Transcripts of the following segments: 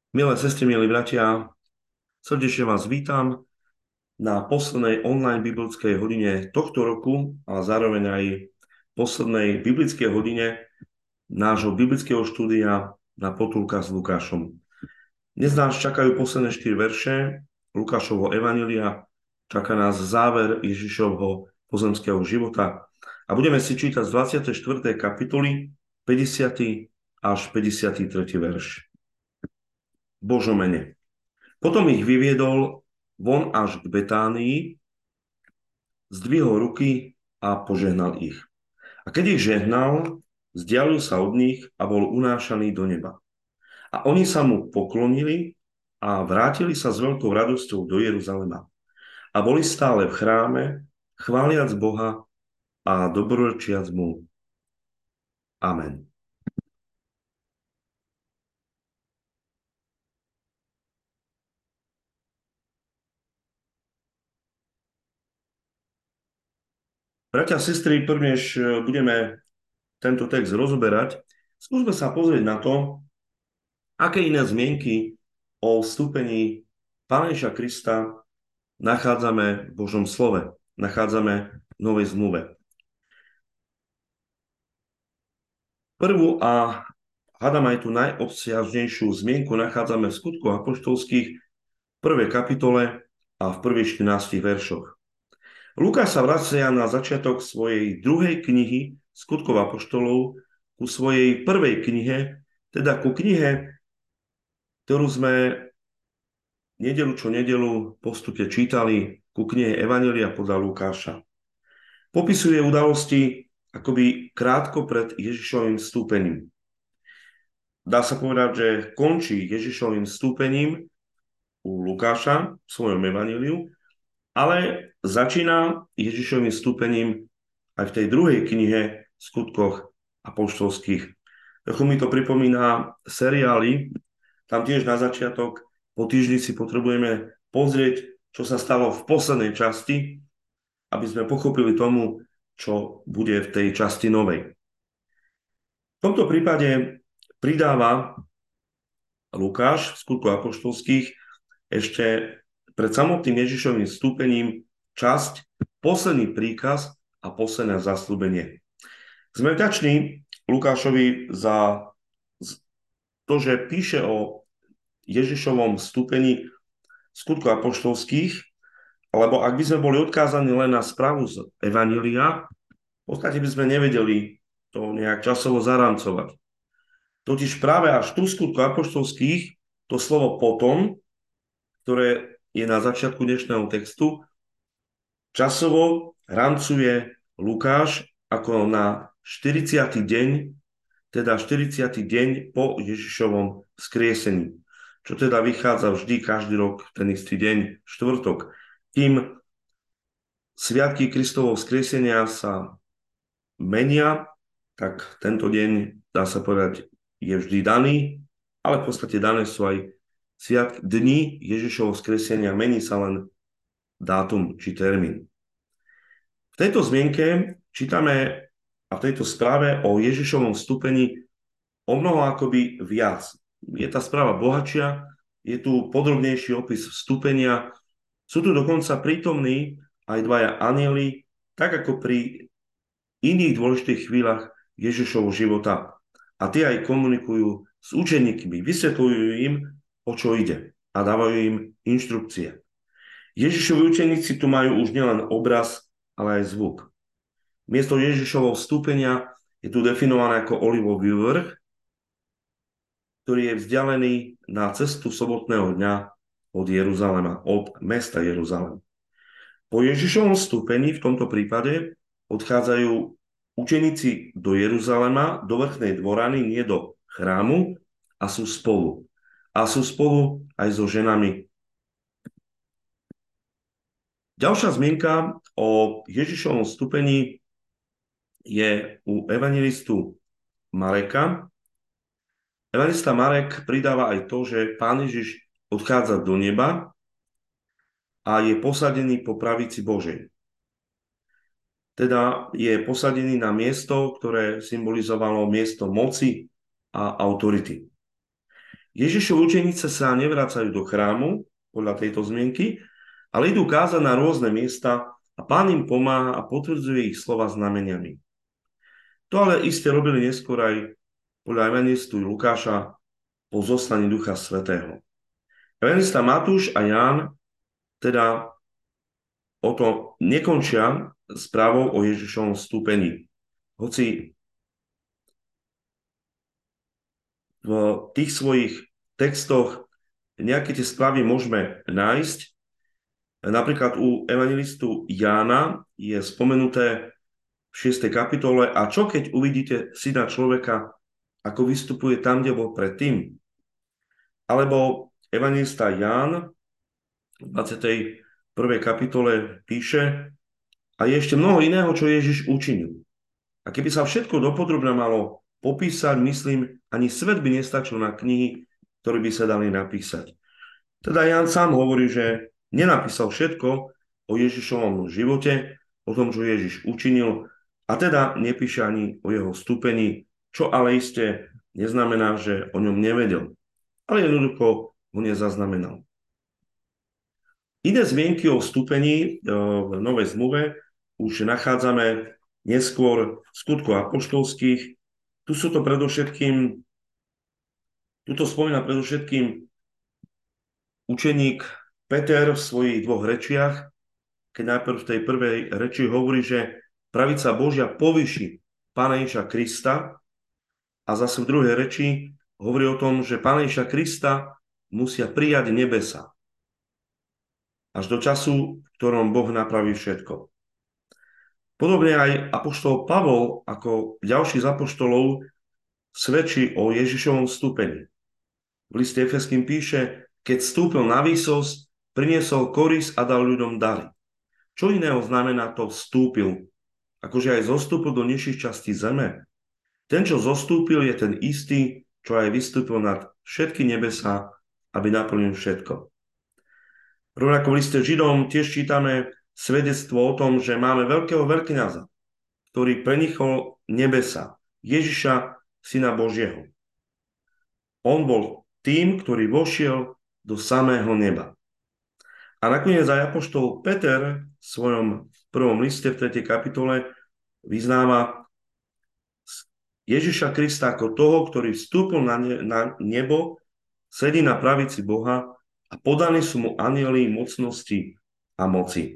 Milé sestry, milí bratia, srdečne vás vítam na poslednej online biblickej hodine tohto roku a zároveň aj poslednej biblickej hodine nášho biblického štúdia na potulkách s Lukášom. Dnes nás čakajú posledné 4 verše Lukášovho evanjelia, čaká nás záver Ježišovho pozemského života a budeme si čítať z 24. kapitoly 50. až 53. verš. Božom mene. Potom ich vyviedol von až k Betánii, zdvihol ruky a požehnal ich. A keď ich žehnal, vzdialil sa od nich a bol unášaný do neba. A oni sa mu poklonili a vrátili sa s veľkou radosťou do Jeruzalema. A boli stále v chráme, chváliac Boha a dobrorečiac mu. Amen. Bratia a sestry, prvnež budeme tento text rozoberať, skúsme sa pozrieť na to, aké iné zmienky o vstúpení Pána Ježiša Krista nachádzame v Božom slove, nachádzame v Novej zmluve. Prvú a hádam aj tú najobsiažnejšiu zmienku nachádzame v Skutkoch apoštolských v 1. kapitole a v prvých 14 veršoch. Lukáš sa vracia na začiatok svojej druhej knihy Skutkov apoštolov ku svojej prvej knihe, teda ku knihe, ktorú sme nedeľu čo nedeľu postupne čítali, ku knihe Evanjelia podľa Lukáša. Popisuje udalosti akoby krátko pred Ježišovým vstúpením. Dá sa povedať, že končí Ježišovým vstúpením u Lukáša v svojom evanjeliu, ale začína Ježišovým vstúpením aj v tej druhej knihe Skutkoch apoštolských. Trochu mi to pripomína seriály, tam tiež na začiatok po týždni si potrebujeme pozrieť, čo sa stalo v poslednej časti, aby sme pochopili tomu, čo bude v tej časti novej. V tomto prípade pridáva Lukáš v Skutkoch apoštolských ešte pred samotným Ježišovým vstúpením časť, posledný príkaz a posledné zasľúbenie. Sme vďační Lukášovi za to, že píše o Ježišovom vstúpení Skutkov apoštolských, lebo ak by sme boli odkázaní len na správu z Evanjelia, v podstate by sme nevedeli to nejak časovo zaramcovať. Totiž práve až tu Skutkov apoštolských to slovo potom, ktoré je na začiatku dnešného textu, časovo rancuje Lukáš ako na 40. deň, teda 40. deň po Ježišovom vzkriesení, čo teda vychádza vždy každý rok ten istý deň, štvrtok. Kým sviatky Kristovho vzkriesenia sa menia, tak tento deň, dá sa povedať, je vždy daný, ale v podstate dané sú aj dni Ježišovho vzkriesenia, mení sa len dátum či termín. V tejto zmienke čítame a v tejto správe o Ježišovom vstúpení o mnoho akoby viac. Je tá správa bohatšia, je tu podrobnejší opis vstúpenia, sú tu dokonca prítomní aj dvaja anjeli, tak ako pri iných dôležitých chvíľach Ježišovho života. A tie aj komunikujú s učeníkmi, vysvetľujú im, o čo ide a dávajú im inštrukcie. Ježišovi učeníci tu majú už nielen obraz, ale aj zvuk. Miesto Ježišovho vstúpenia je tu definované ako olivový vrch, ktorý je vzdialený na cestu sobotného dňa od Jeruzalema, od mesta Jeruzalem. Po Ježišovom vstúpení v tomto prípade odchádzajú učeníci do Jeruzalema, do vrchnej dvorany, nie do chrámu, a sú spolu. A sú spolu aj so ženami. Ďalšia zmienka o Ježišovom vstúpení je u evangelistu Mareka. Evangelista Marek pridáva aj to, že Pán Ježiš odchádza do neba a je posadený po pravici Božej. Teda je posadený na miesto, ktoré symbolizovalo miesto moci a autority. Ježišovi učeníci sa nevracajú do chrámu, podľa tejto zmienky, ale idú kázať na rôzne miesta a Pán im pomáha a potvrdzuje ich slova znameniami. To ale iste robili neskôr aj podľa evangelistu Lukáša po zoslaní Ducha Svätého. Evangelista Matúš a Ján teda o to nekončia správou o Ježišovom vstúpení. Hoci v tých svojich textoch nejaké tie správy môžeme nájsť. Napríklad u evangelistu Jána je spomenuté v 6. kapitole a čo keď uvidíte syna človeka, ako vystupuje tam, kde bol predtým? Alebo evangelista Ján v 21. kapitole píše a je ešte mnoho iného, čo Ježiš učinil. A keby sa všetko dopodrobne malo popísať, myslím, ani svet by nestačil na knihy, ktoré by sa dali napísať. Teda Ján sám hovorí, že nenapísal všetko o Ježišovom živote, o tom, čo Ježiš učinil, a teda nepíše ani o jeho vstúpení, čo ale iste neznamená, že o ňom nevedel. Ale jednoducho ho nezaznamenal. Iné zmienky o vstúpení v Novej zmluve už nachádzame neskôr v skutkoch apoštolských. Tuto spomína predovšetkým učeník Peter v svojich dvoch rečiach, keď najprv v tej prvej reči hovorí, že pravica Božia povýši Pána Ježiša Krista, a zase v druhej reči hovorí o tom, že Pána Ježiša Krista musia prijať nebesa až do času, v ktorom Boh napraví všetko. Podobne aj apoštol Pavol, ako ďalší z apoštolov, svedčí o Ježišovom vstúpení. V liste Efeským píše, keď vstúpil na výsosť, priniesol koris a dal ľuďom dary. Čo iného znamená to vstúpil? Akože aj zostúpil do nižších častí zeme? Ten, čo zostúpil, je ten istý, čo aj vystúpil nad všetky nebesá, aby naplnil všetko. Rovnako v liste Židom tiež čítame svedectvo o tom, že máme veľkého veľkňaza, ktorý prenichol nebesa, Ježiša, Syna Božieho. On bol tým, ktorý vošiel do samého neba. A nakoniec aj apoštol Peter v svojom prvom liste v 3. kapitole vyznáva Ježiša Krista ako toho, ktorý vstúpil na nebo, sedí na pravici Boha a podaní sú mu anjeli mocnosti a moci.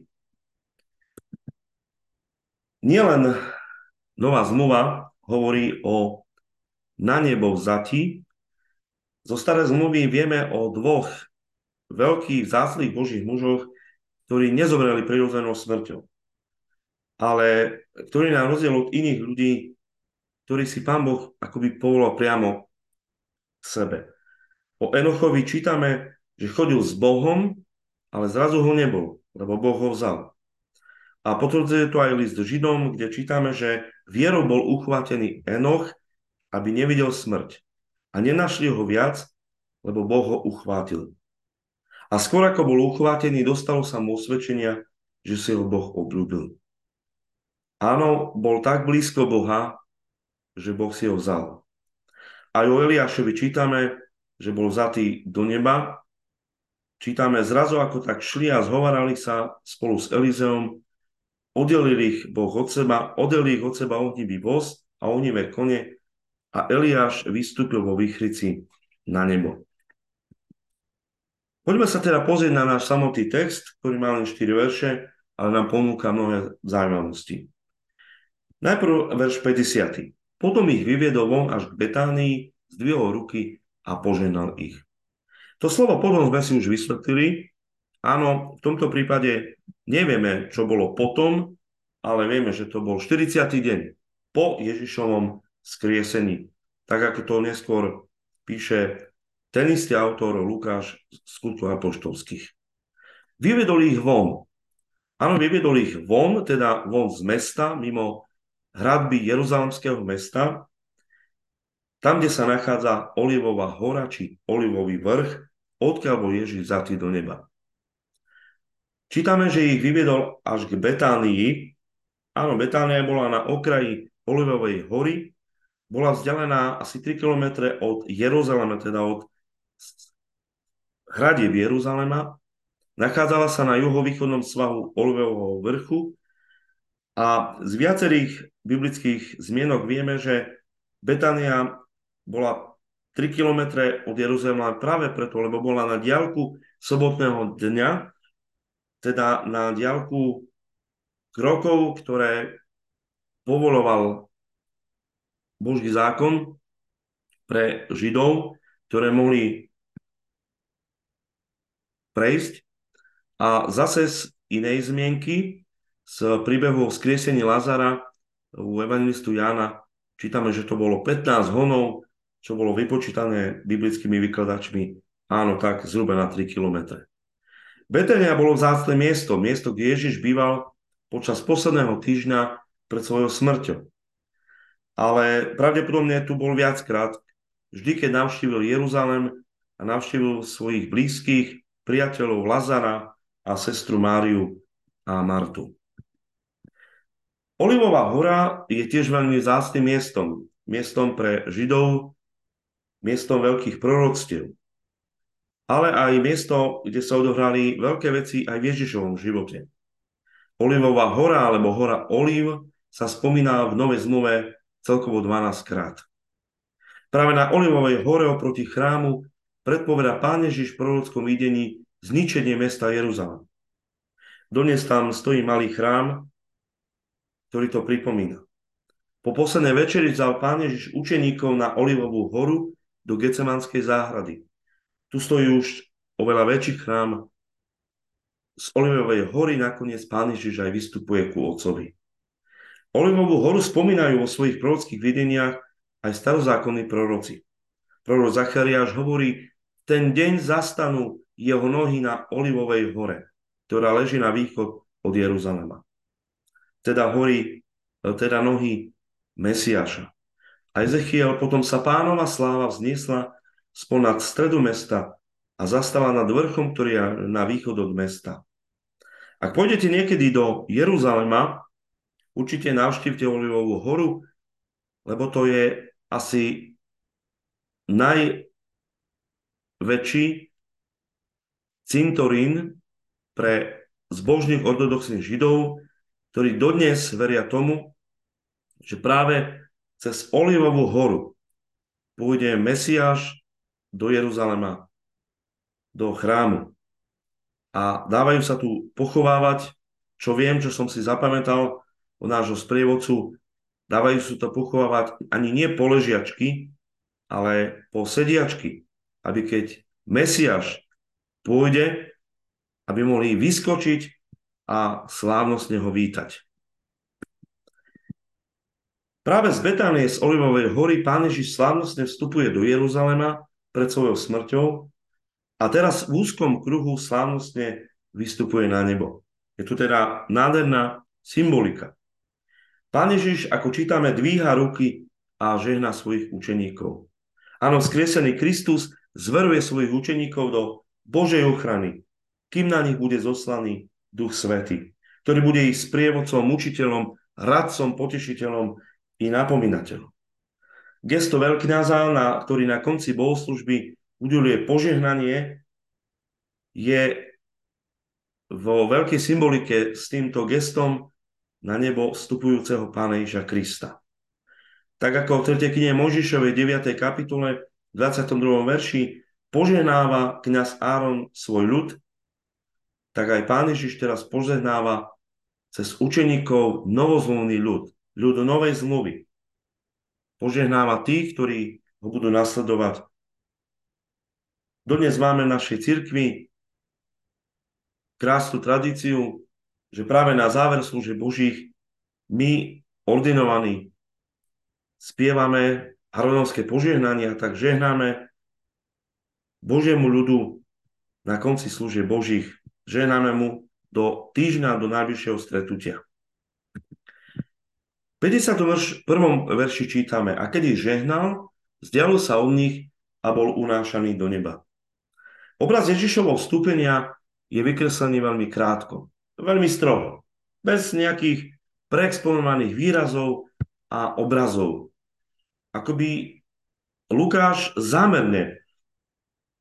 Nielen Nová zmluva hovorí o na nebo vzatí. Zo starej zmluvy vieme o dvoch veľkých vzácnych Božích mužoch, ktorí nezomreli prirodzenou smrťou, ale ktorí na rozdiel od iných ľudí, ktorí si Pán Boh akoby povolal priamo k sebe. O Enochovi čítame, že chodil s Bohom, ale zrazu ho nebol, lebo Boh ho vzal. A potvrdzuje to aj list Židom, kde čítame, že vierou bol uchvátený Enoch, aby nevidel smrť. A nenašli ho viac, lebo Boh ho uchvátil. A skôr ako bol uchvátený, dostalo sa mu osvedčenia, že si ho Boh obľúbil. Áno, bol tak blízko Boha, že Boh si ho vzal. Aj o Eliášovi čítame, že bol vzatý do neba. Čítame zrazu, ako tak šli a zhovarali sa spolu s Elizeom, oddelil ich od seba ohnivý voz a ohnivé kone a Eliáš vystúpil vo výchrici na nebo. Poďme sa teda pozrieť na náš samotný text, ktorý má len 4 verše, ale nám ponúka mnohé zaujímavosti. Najprv verš 50. Potom ich vyviedol von až k Betánii, zdvihol ruky a požehnal ich. To slovo potom sme si už vysvetlili. Áno, v tomto prípade nevieme, čo bolo potom, ale vieme, že to bol 40. deň po Ježišovom skriesení. Tak ako to neskôr píše ten istý autor Lukáš z skutkov apoštolských. Vyvedol ich von. Áno, vyvedol ich von, teda von z mesta, mimo hradby Jeruzalemského mesta, tam, kde sa nachádza Olivová hora, či Olivový vrch, odkiaľ bol Ježiš vzatý do neba. Čítame, že ich vyviedol až k Betánii. Áno, Betánia bola na okraji Olivovej hory, bola vzdialená asi 3 km od Jeruzalema, teda od hradieb Jeruzalema. Nachádzala sa na juhovýchodnom svahu Olivového vrchu a z viacerých biblických zmienok vieme, že Betania bola 3 kilometre od Jeruzalema práve preto, lebo bola na diaľku sobotného dňa, teda na diaľku krokov, ktoré povoloval Boží zákon pre Židov, ktoré mohli prejsť. A zase z inej zmienky, z príbehu o vzkriesení Lazara u evangelistu Jána, čítame, že to bolo 15 honov, čo bolo vypočítané biblickými vykladačmi, áno, tak zhruba na 3 kilometre. Betania bolo vzácne miesto, kde Ježiš býval počas posledného týždňa pred svojou smrťou. Ale pravdepodobne tu bol viackrát, vždy, keď navštívil Jeruzalem a navštívil svojich blízkych, priateľov Lazara a sestru Máriu a Martu. Olivová hora je tiež veľmi vzácnym miestom pre Židov, miestom veľkých proroctiev, ale aj miesto, kde sa odohrali veľké veci aj v Ježišovom živote. Olivová hora alebo hora Oliv sa spomína v Novej zmluve celkovo 12 krát. Práve na Olivovej hore oproti chrámu predpovedá Pán Ježiš v prorockom videní zničenie mesta Jeruzalem. Dodnes tam stojí malý chrám, ktorý to pripomína. Po poslednej večeri vzal Pán Ježiš učeníkov na Olivovú horu do Getsemanskej záhrady. Tu stojí už oveľa väčší chrám. Z Olivovej hory nakoniec Pán Ježiš aj vystupuje ku Otcovi. Olivovú horu spomínajú vo svojich prorockých videniach aj starozákonní proroci. Prorok Zachariáš hovorí, ten deň zastanú jeho nohy na Olivovej hore, ktorá leží na východ od Jeruzalema. Teda nohy Mesiáša. A Ezechiel, potom sa Pánova sláva vzniesla spomnad stredu mesta a zastala nad vrchom, ktorý je na východ od mesta. Ak pôjdete niekedy do Jeruzalema, určite navštívte Olivovú horu, lebo to je asi najväčší cintorín pre zbožných ortodoxných Židov, ktorí dodnes veria tomu, že práve cez Olivovú horu pôjde Mesiáš do Jeruzalema, do chrámu. A dávajú sa tu pochovávať, čo viem, čo som si zapamätal od nášho sprievodcu, dávajú sa to pochovávať ani nie po ležiačky, ale po sediačky, aby keď Mesiáš pôjde, aby mohli vyskočiť a slávnostne ho vítať. Práve z Betánie, z Olivovej hory, Pán Ježiš slávnostne vstupuje do Jeruzalema pred svojou smrťou a teraz v úzkom kruhu slávnostne vystupuje na nebo. Je tu teda nádherná symbolika. Pán Ježiš, ako čítame, dvíha ruky a žehná svojich učeníkov. Áno, vzkriesený Kristus zveruje svojich učeníkov do Božej ochrany, kým na nich bude zoslaný Duch Svätý, ktorý bude ich sprievodcom, učiteľom, radcom, potešiteľom i napomínateľom. Gesto veľkňaza, ktorý na konci bohoslužby udeľuje požehnanie, je vo veľkej symbolike s týmto gestom na nebo vstupujúceho Pána Ježiša Krista. Tak ako v 3. knihe Mojžišovej 9. kapitole v 22. verši požehnáva kňaz Áron svoj ľud, tak aj Pán Ježiš teraz požehnáva cez učeníkov novozvolený ľud novej zmluvy. Požehnáva tých, ktorí ho budú nasledovať. Dodnes máme v našej cirkvi krásnu tradíciu, že práve na záver služieb Božích my, ordinovaní, spievame Arónovské požehnania, tak žehnáme Božiemu ľudu na konci služieb Božích. Žehnáme mu do týždňa, do najbližšieho stretnutia. V 51. verši čítame, a keď ich žehnal, vzdialil sa od nich a bol unášaný do neba. Obraz Ježišovho vstúpenia je vykreslený veľmi krátko, veľmi stroho, bez nejakých preexponovaných výrazov a obrazov. Akoby Lukáš zámerne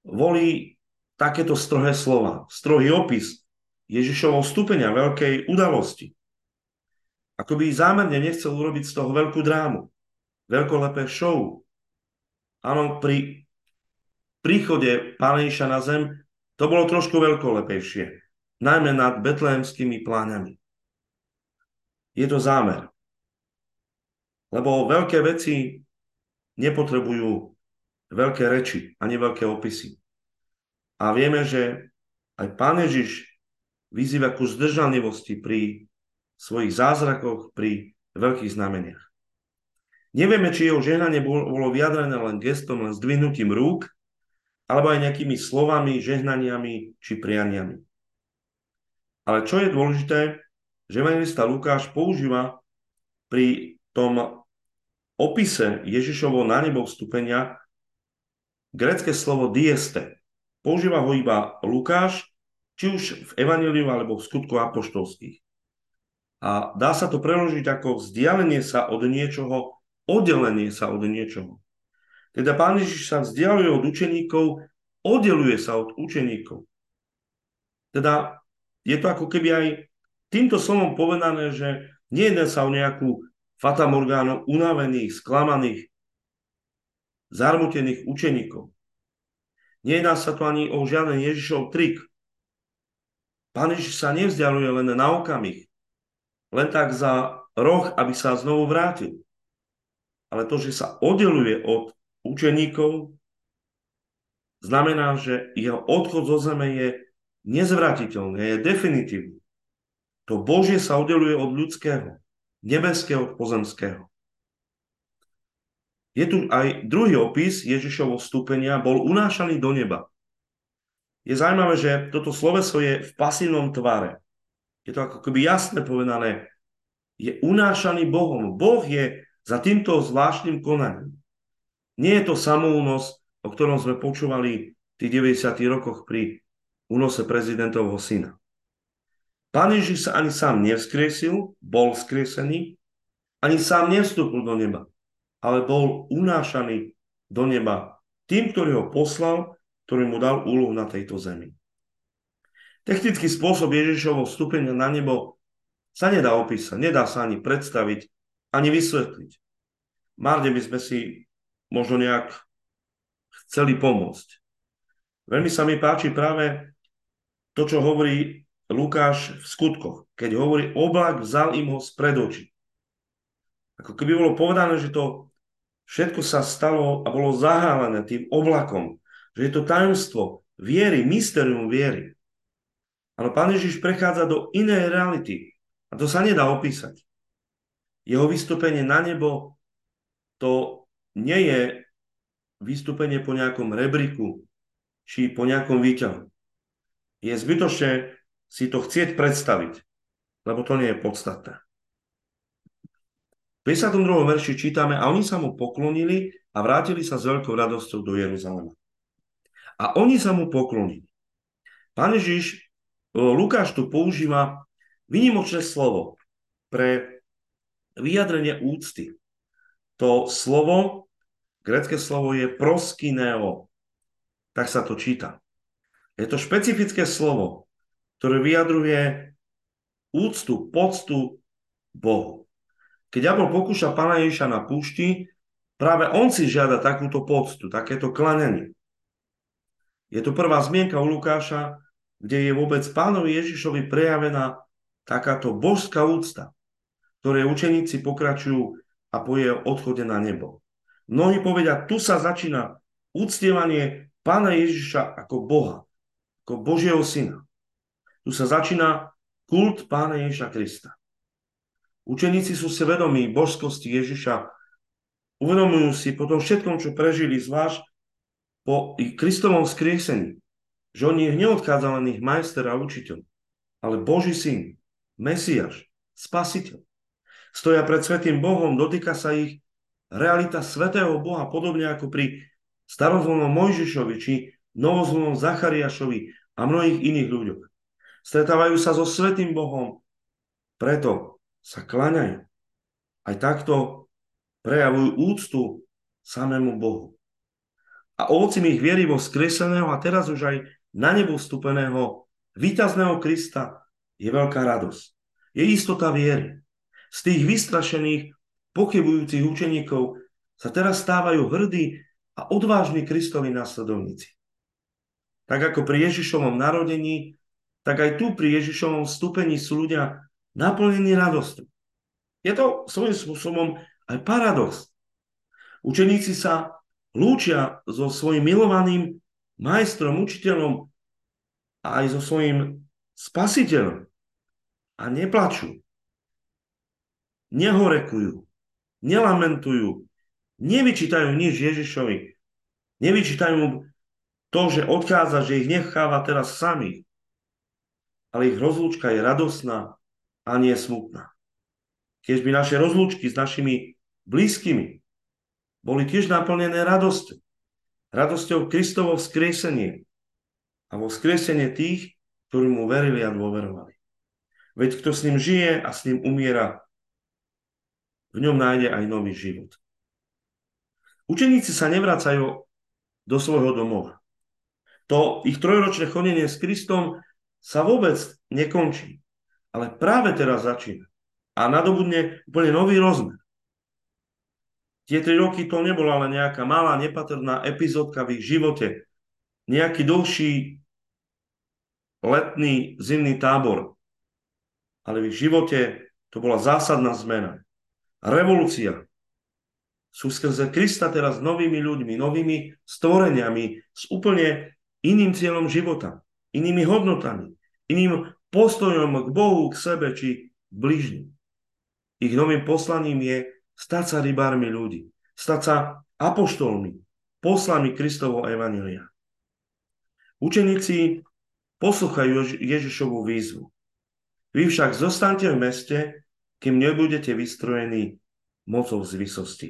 volí takéto strohé slova, strohý opis Ježišovho stúpenia, veľkej udalosti. Ako by zámerne nechcel urobiť z toho veľkú drámu, veľkolepé show. Áno, pri príchode Pána Ježiša na zem to bolo trošku veľkolepejšie, najmä nad betlehemskými pláňami. Je to zámer. Lebo veľké veci nepotrebujú veľké reči ani veľké opisy. A vieme, že aj Pán Ježiš vyzýva ku zdržanlivosti pri svojich zázrakoch, pri veľkých znameniach. Nevieme, či jeho žehnanie bolo vyjadrené len gestom, len zdvihnutím rúk, alebo aj nejakými slovami, žehnaniami či prianiami. Ale čo je dôležité, že evanjelista Lukáš používa pri tom opise Ježišovho na nebo vstúpenia grécke slovo dieste. Používa ho iba Lukáš, či už v evanjeliu alebo v skutkoch apoštolských. A dá sa to preložiť ako vzdialenie sa od niečoho, oddelenie sa od niečoho. Teda Pán Ježiš sa vzdialuje od učeníkov, oddeluje sa od učeníkov. Teda je to ako keby aj týmto slovom povedané, že nejde sa o nejakú fatamorgánu unavených, sklamaných, zarmutených učeníkov. Nejedná sa to ani o žiaden Ježišov trik. Pán Ježiš sa nevzdialuje len na okamih, len tak za roh, aby sa znovu vrátil. Ale to, že sa oddeluje od učeníkov, znamená, že jeho odchod zo zeme je nezvratiteľný, je definitívny. To Božie sa oddeluje od ľudského, nebeského od pozemského. Je tu aj druhý opis Ježišovho vstúpenia, bol unášaný do neba. Je zaujímavé, že toto sloveso je v pasívnom tvare. Je to ako keby jasne povedané, je unášaný Bohom. Boh je za týmto zvláštnym konaním. Nie je to samounos, o ktorom sme počúvali v tých 90. rokoch pri únose prezidentovho syna. Pán Ježiš sa ani sám nevzkriesil, bol vzkriesený, ani sám nevstúpil do neba, ale bol unášaný do neba tým, ktorý ho poslal, ktorý mu dal úlohu na tejto zemi. Technický spôsob Ježišovho vstúpenia na nebo sa nedá opísať, nedá sa ani predstaviť, ani vysvetliť. Márne by sme si možno nejak chceli pomôcť. Veľmi sa mi páči práve to, čo hovorí Lukáš v skutkoch, keď hovorí, oblak vzal im ho spred očí. Ako keby bolo povedané, že to všetko sa stalo a bolo zahálené tým oblakom, že je to tajomstvo viery, mystérium viery. Ale Pán Ježiš prechádza do inej reality a to sa nedá opísať. Jeho vystúpenie na nebo to nie je vystúpenie po nejakom rebríku či po nejakom výťahu. Je zbytočné si to chcieť predstaviť, lebo to nie je podstatné. V 52. verši čítame, a oni sa mu poklonili a vrátili sa s veľkou radosťou do Jeruzalema. A oni sa mu poklonili. Pán Ježiš, Lukáš tu používa výnimočné slovo pre vyjadrenie úcty. To slovo, grécke slovo je proskineo. Tak sa to číta. Je to špecifické slovo, ktoré vyjadruje úctu, poctu Bohu. Keď diabol pokúša Pána Ježiša na púšti, práve on si žiada takúto poctu, takéto klanenie. Je to prvá zmienka u Lukáša, kde je vôbec Pánovi Ježišovi prejavená takáto božská úcta, ktoré učeníci pokračujú a po jeho odchode na nebo. Mnohí povedia, tu sa začína uctievanie Pána Ježiša ako Boha, ako Božieho syna. Tu sa začína kult Pána Ježiša Krista. Učeníci sú si vedomí božskosti Ježiša, uvedomujú si po tom všetkom, čo prežili, zvlášť po Kristovom vzkriesení, že on ich neodchádza len ich majster a učiteľ, ale Boží syn, Mesiáš, Spasiteľ. Stoja pred svätým Bohom, dotýka sa ich realita svätého Boha, podobne ako pri starozmluvnom Mojžišovi či novozmluvnom Zachariášovi a mnohých iných ľuďoch. Stretávajú sa so svätým Bohom, preto sa kláňajú. Aj takto prejavujú úctu samému Bohu. A ovocím ich viery vo skreseného a teraz už aj na nebo vstupeného víťazného Krista je veľká radosť. Je istota viery. Z tých vystrašených, pochybujúcich učeníkov sa teraz stávajú hrdí a odvážni Kristovi následovníci. Tak ako pri Ježišovom narodení, tak aj tu pri Ježišovom vstúpení sú ľudia naplnení radosťou. Je to svojím spôsobom aj paradox. Učeníci sa lúčia so svojím milovaným majstrom, učiteľom a aj so svojím spasiteľom a neplačú, nehorekujú, nelamentujú, nevyčítajú nič Ježišovi, nevyčítajú mu to, že odchádza, že ich necháva teraz samých, ale ich rozlúčka je radosná a nie smutná. Keď by naše rozlúčky s našimi blízkymi boli tiež naplnené radosťou. Radosťou Kristovo vzkriesenie a vo vzkriesenie tých, ktorí mu verili a dôverovali. Veď kto s ním žije a s ním umiera, v ňom nájde aj nový život. Učeníci sa nevracajú do svojho domova. To ich trojročné chodenie s Kristom sa vôbec nekončí, ale práve teraz začína a nadobudne úplne nový rozmer. Tie 3 roky to nebola len nejaká malá, nepatrná epizódka v ich živote, nejaký dlhší letný, zimný tábor, ale v ich živote to bola zásadná zmena. Revolúcia. Sú skrze Krista teraz novými ľuďmi, novými stvoreniami s úplne iným cieľom života, inými hodnotami, iným postojom k Bohu, k sebe či k blížnym. Ich novým poslaním je stať sa rybármi ľudí, stať sa apoštolmi, poslami Kristovo evanjelia. Učeníci posluchajú Ježišovu výzvu. Vy však zostaňte v meste, kým nebudete vystrojení mocou z vysosti.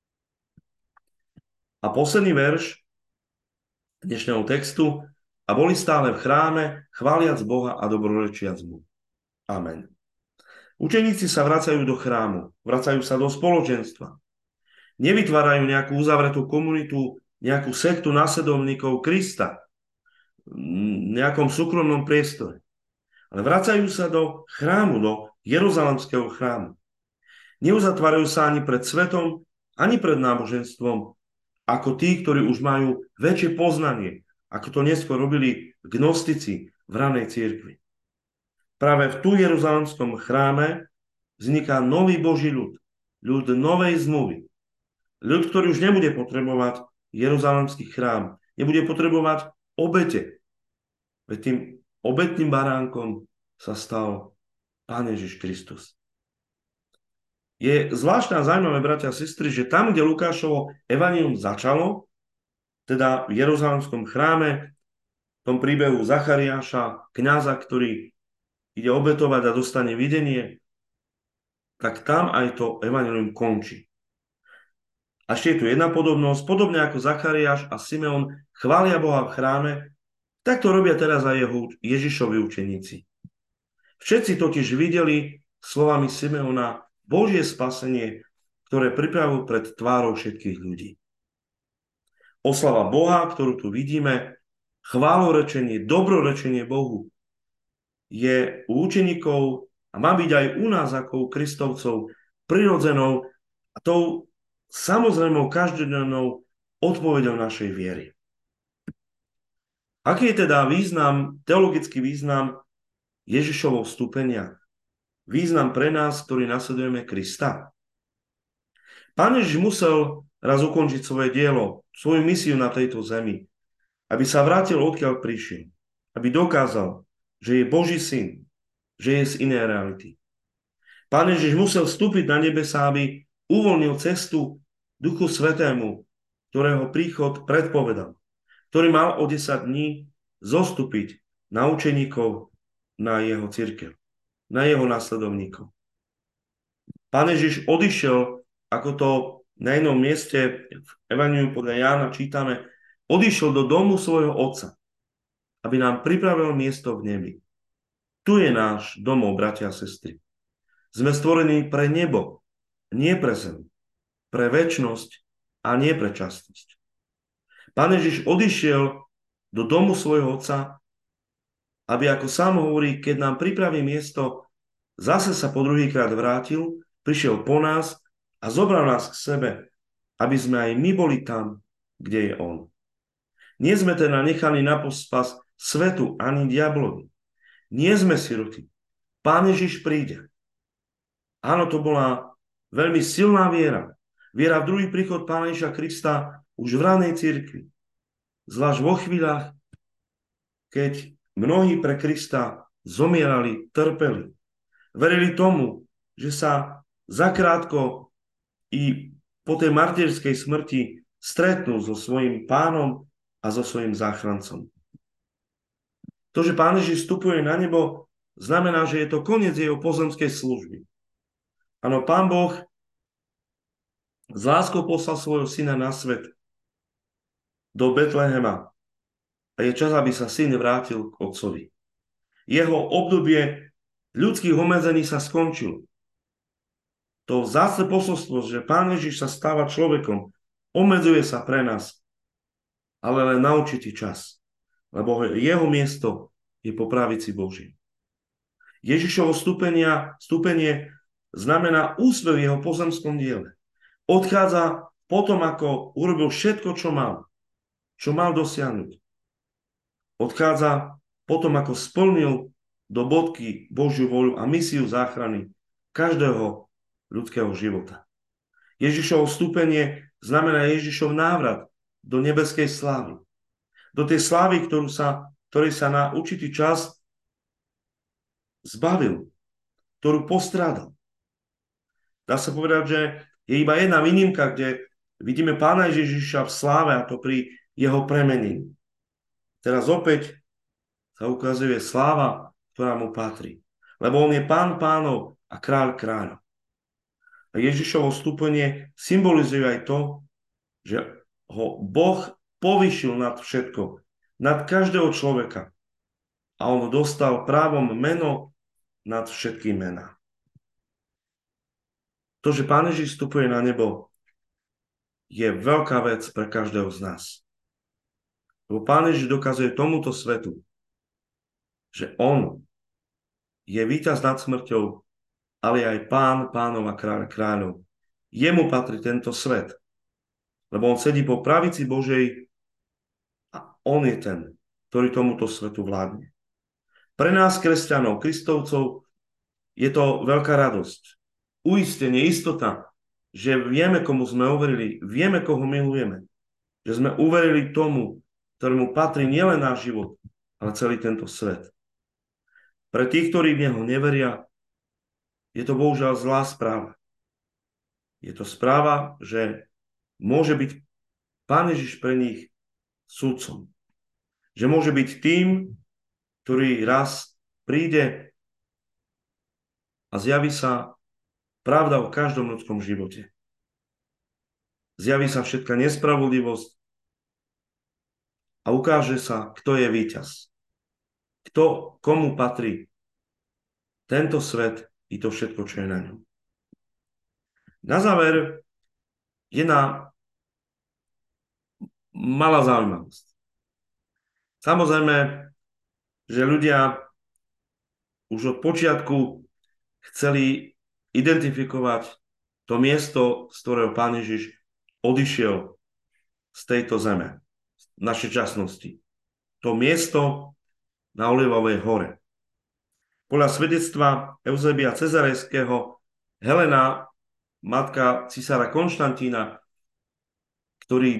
A posledný verš dnešného textu. A boli stále v chráme, chváliac Boha a dobrorečiac mu. Amen. Učeníci sa vracajú do chrámu, vracajú sa do spoločenstva. Nevytvárajú nejakú uzavretú komunitu, nejakú sektu následovníkov Krista v nejakom súkromnom priestore. Ale vracajú sa do chrámu, do Jeruzalemského chrámu. Neuzatvárajú sa ani pred svetom, ani pred náboženstvom, ako tí, ktorí už majú väčšie poznanie, ako to neskôr robili gnostici v ranej cirkvi. Práve v tu Jeruzalemskom chráme vzniká nový Boží ľud, ľud novej zmluvy. Ľud, ktorý už nebude potrebovať Jeruzalemský chrám, nebude potrebovať obete. Veď tým obetným baránkom sa stal Pán Ježiš Kristus. Je zvláštne a zaujímavé, bratia a sestry, že tam, kde Lukášovo evanjelium začalo, teda v Jeruzalemskom chráme, v tom príbehu Zachariáša, kňaza, ktorý ide obetovať a dostane videnie, tak tam aj to evanjelium končí. A ešte je tu jedna podobnosť, podobne ako Zachariáš a Simeon chvália Boha v chráme, tak to robia teraz aj Ježišovi učeníci. Všetci totiž videli slovami Simeona Božie spasenie, ktoré pripravujú pred tvárou všetkých ľudí. Oslava Boha, ktorú tu vidíme, chválorečenie, dobrorečenie Bohu, je u učeníkov a má byť aj u nás ako u Kristovcov prirodzenou a tou samozrejmou každodennou odpoveďou našej viery. Aký je teda význam, teologický význam Ježišovho vstúpenia? Význam pre nás, ktorí nasledujeme Krista? Pán Ježiš musel raz ukončiť svoje dielo, svoju misiu na tejto zemi, aby sa vrátil, odkiaľ prišiel, aby dokázal, že je Boží syn, že je z inej reality. Pán Ježiš musel vstúpiť na nebesá, aby uvoľnil cestu Duchu Svätému, ktorého príchod predpovedal, ktorý mal o 10 dní zostúpiť na učeníkov, na jeho cirkev, na jeho následovníkov. Pán Ježiš odišiel, ako to na jednom mieste v Evanjeliu podľa Jána čítame, odišiel do domu svojho otca, aby nám pripravil miesto v nebi. Tu je náš domov, bratia a sestry. Sme stvorení pre nebo, nie pre zem, pre večnosť a nie pre časnosť. Pán Ježiš odišiel do domu svojho otca, aby, ako sám hovorí, keď nám pripraví miesto, zase sa po druhýkrát vrátil, prišiel po nás a zobral nás k sebe, aby sme aj my boli tam, kde je on. Nie sme teda nechali na pospas svetu ani diablovi. Nie sme siroti. Pán Ježiš príde. Áno, to bola veľmi silná viera. Viera v druhý príchod Pána Ježiša Krista už v ranej cirkvi. Zvlášť vo chvíľach, keď mnohí pre Krista zomierali, trpeli. Verili tomu, že sa zakrátko i po tej martyrskej smrti stretnú so svojím pánom a so svojím záchrancom. To, že Pán Ježiš vstupuje na nebo, znamená, že je to koniec jeho pozemskej služby. Áno, Pán Boh s láskou poslal svojho syna na svet do Betlehema a je čas, aby sa syn vrátil k otcovi. Jeho obdobie ľudských obmedzení sa skončilo. To vzácne posolstvo, že Pán Ježiš sa stáva človekom, obmedzuje sa pre nás, ale len na určitý čas, lebo jeho miesto je po pravici Boží. Ježišovo vstúpenie znamená úspev v jeho pozemskom diele. Odchádza potom, ako urobil všetko, čo mal dosiahnuť. Odchádza potom, ako splnil do bodky Božiu voľu a misiu záchrany každého ľudského života. Ježišovo vstúpenie znamená Ježišov návrat do nebeskej slávy. Do tej slávy, ktorej sa na určitý čas zbavil, ktorú postrádal. Dá sa povedať, že je iba jedna výnimka, kde vidíme Pána Ježiša v sláve, a to pri jeho premenení. Teraz opäť sa ukazuje sláva, ktorá mu patrí. Lebo on je Pán pánov a kráľ kráľov. A Ježišovo vstúpenie symbolizuje aj to, že ho Boh povýšil nad všetko, nad každého človeka. A on dostal právom meno nad všetky mená. To, že Pán Ježiš vstupuje na nebo, je veľká vec pre každého z nás. Lebo Pán Ježiš dokazuje tomuto svetu, že on je víťaz nad smrťou, ale aj Pán pánov a kráľ kráľov. Jemu patrí tento svet, lebo on sedí po pravici Božej a on je ten, ktorý tomuto svetu vládne. Pre nás, kresťanov, kristovcov, je to veľká radosť. Uistenie, istota, že vieme, komu sme uverili, vieme, koho milujeme. Že sme uverili tomu, ktorému patrí nielen náš život, ale celý tento svet. Pre tých, ktorí v neho neveria, je to bohužiaľ zlá správa. Je to správa, že môže byť Pán Ježiš pre nich sudcom. Že môže byť tým, ktorý raz príde a zjaví sa pravda o každom ľudskom živote. Zjaví sa všetká nespravodlivosť a ukáže sa, kto je víťaz. Komu patrí tento svet i to všetko, čo je na ňom. Na záver jedna malá zaujímavosť. Samozrejme, že ľudia už od počiatku chceli identifikovať to miesto, z ktorého Pán Ježiš odišiel z tejto zeme, z našej časnosti. To miesto na Olivovej hore. Podľa svedectva Eusebia Cezarejského, Helena, matka cisára Konštantína, ktorý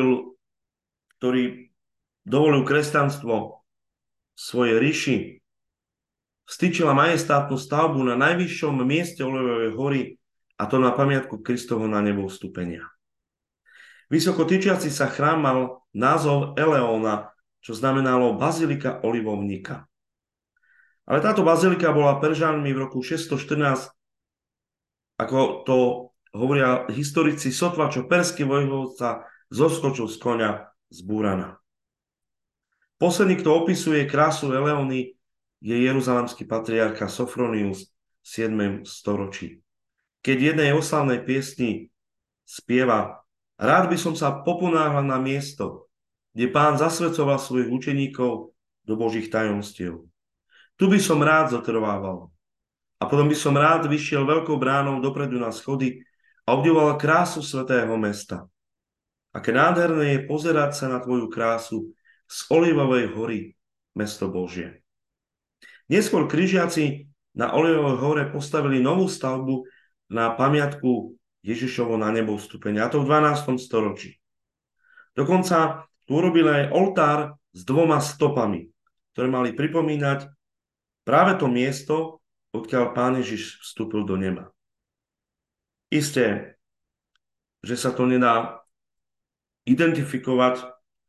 dovolil kresťanstvo svojej ríši, vstýčila majestátnu stavbu na najvyššom mieste Olivovej hory, a to na pamiatku Kristovho na nebo vstúpenia. Vysoko tyčiaci sa chrám mal názov Eleóna, čo znamenalo Bazilika olivovníka. Ale táto bazilika bola Peržanmi v roku 614, ako to hovoria historici, sotva čo perský vojvodca zoskočil z koňa zbúraná. Posledný, kto opisuje krásu Eleóny, je jeruzalemský patriarcha Sofronius v 7. storočí. Keď v jednej oslavnej piesni spieva: Rád by som sa poponáhľal na miesto, kde Pán zasvedcoval svojich učeníkov do Božích tajomstiev. Tu by som rád zotrvával. A potom by som rád vyšiel veľkou bránou dopredu na schody a obdivoval krásu svätého mesta. Aké nádherné je pozerať sa na tvoju krásu z Olivovej hory, mesto Božie. Neskôr križiaci na Olivovej hore postavili novú stavbu na pamiatku Ježišovo na nebo vstúpenia, a to v 12. storočí. Dokonca tu urobili aj oltár s 2 stopami, ktoré mali pripomínať práve to miesto, odkiaľ Pán Ježiš vstúpil do neba. Isté, že sa to nedá identifikovať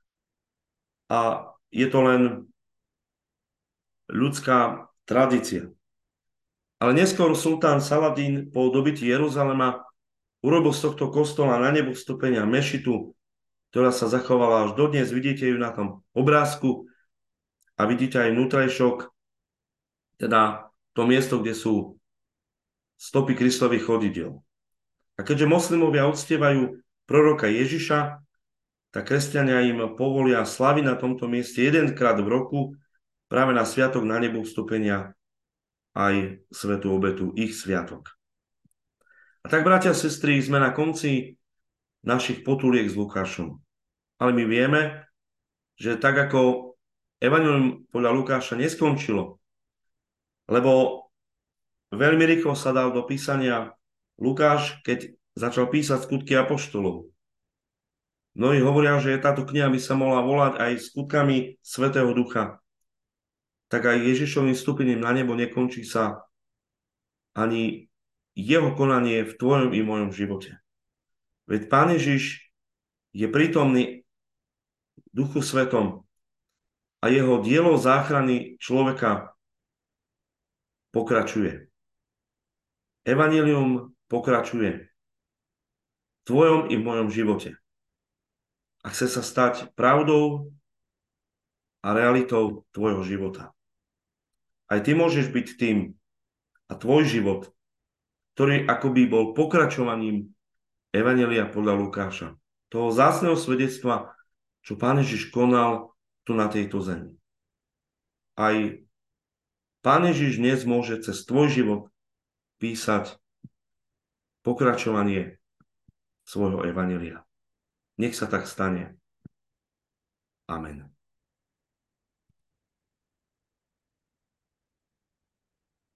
a je to len ľudská tradícia. Ale neskôr sultán Saladín po dobití Jeruzalema urobil z tohto kostola na nebo vstúpenia mešitu, ktorá sa zachovala až dodnes. Vidíte ju na tom obrázku a vidíte aj vnútrajšok, teda to miesto, kde sú stopy Kristových chodidiel. A keďže moslimovia uctievajú proroka Ježiša, tak kresťania im povolia slaviť na tomto mieste jedenkrát v roku, práve na sviatok na nebu vstúpenia, aj svätú obetu, ich sviatok. A tak, bratia a sestry, sme na konci našich potuliek s Lukášom. Ale my vieme, že tak ako Evangelium podľa Lukáša neskončilo, lebo veľmi rýchlo sa dal do písania Lukáš, keď začal písať skutky apoštolov. Mnohí hovoria, že táto kniha by sa mohla volať aj skutkami Svätého Ducha. Tak aj Ježišovým vstúpením na nebo nekončí sa ani jeho konanie v tvojom i mojom živote. Veď Pán Ježiš je prítomný Duchu Svetom a jeho dielo záchrany človeka pokračuje. Evanjelium pokračuje v tvojom i v mojom živote. A chce sa stať pravdou a realitou tvojho života. Aj ty môžeš byť tým a tvoj život, ktorý akoby bol pokračovaním Evanjelia podľa Lukáša. Toho vzácneho svedectva, čo Pán Ježiš konal tu na tejto zemi. Aj Pán Ježiš dnes môže cez tvoj život písať pokračovanie svojho Evanjelia. Nech sa tak stane. Amen.